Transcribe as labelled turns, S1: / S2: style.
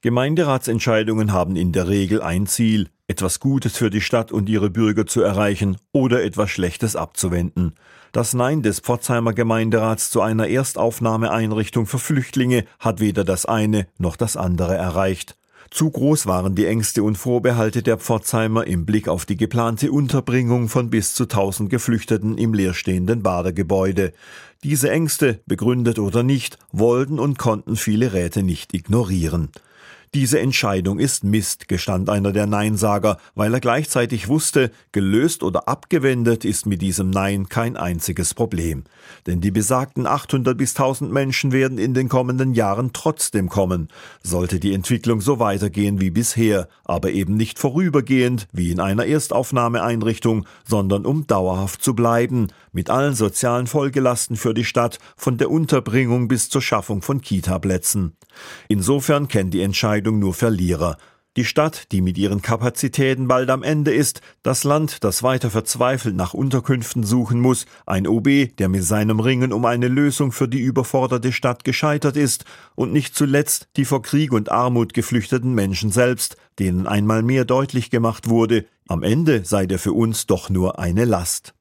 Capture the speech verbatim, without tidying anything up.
S1: Gemeinderatsentscheidungen haben in der Regel ein Ziel, etwas Gutes für die Stadt und ihre Bürger zu erreichen oder etwas Schlechtes abzuwenden. Das Nein des Pforzheimer Gemeinderats zu einer Erstaufnahmeeinrichtung für Flüchtlinge hat weder das eine noch das andere erreicht. Zu groß waren die Ängste und Vorbehalte der Pforzheimer im Blick auf die geplante Unterbringung von bis zu tausend Geflüchteten im leerstehenden Badergebäude. Diese Ängste, begründet oder nicht, wollten und konnten viele Räte nicht ignorieren. Diese Entscheidung ist Mist, gestand einer der Neinsager, weil er gleichzeitig wusste, gelöst oder abgewendet ist mit diesem Nein kein einziges Problem. Denn die besagten achthundert bis tausend Menschen werden in den kommenden Jahren trotzdem kommen. Sollte die Entwicklung so weitergehen wie bisher, aber eben nicht vorübergehend wie in einer Erstaufnahmeeinrichtung, sondern um dauerhaft zu bleiben, mit allen sozialen Folgelasten für die Stadt, von der Unterbringung bis zur Schaffung von Kita-Plätzen. Insofern kennt die Entscheidung nur Verlierer. Die Stadt, die mit ihren Kapazitäten bald am Ende ist, das Land, das weiter verzweifelt nach Unterkünften suchen muss, ein O B, der mit seinem Ringen um eine Lösung für die überforderte Stadt gescheitert ist und nicht zuletzt die vor Krieg und Armut geflüchteten Menschen selbst, denen einmal mehr deutlich gemacht wurde, am Ende sei der für uns doch nur eine Last.